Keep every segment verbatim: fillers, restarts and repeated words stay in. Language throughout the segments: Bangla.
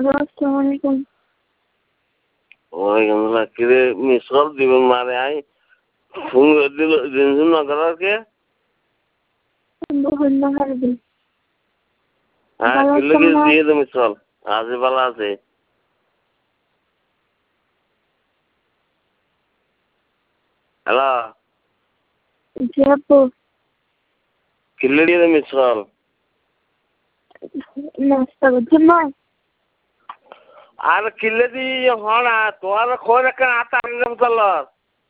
হ্যালো, আসসালামু আলাইকুম। ওয়ালাইকুম আসসালাম। কিরে মিস কল দিবেন মারে আই ফোন দিল দিন না করার কে? বহুল মাহারবি। হ্যাঁ ভালো কিলে আছেন কি না? দিয়ে দে মিস কল। আজ ভালো আছে। হ্যালো। জি আপু। কিলে দিয়ে দে মিস কল। নাস্তা করছেন না? আর কিলে দি হনা তোমার খোঁজ একটা আতা আনলাম চলার।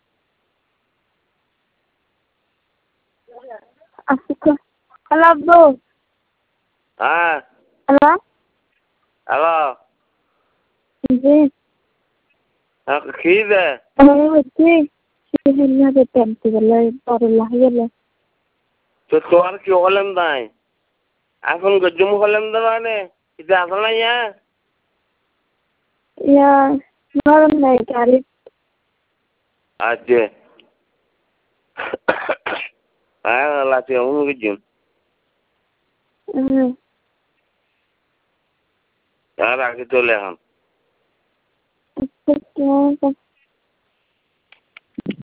আচ্ছা। হ্যালো আব্বু। হ্যাঁ। হ্যালো। হ্যালো। জি। কি দে? আমি হচ্ছি সিহিনা যেতে গেলে পরল্লাহ গেলে। তো তোমার কি হলেন নাই? এখন গজুম হলেন দাঁড়ানে এটা আসলে ইয়া ইয়া নরম নাই গাড়ি। আচ্ছা। হ্যাঁ লাচি আমি গজুম। হুম। আর আগে চলে এখন। আচ্ছা।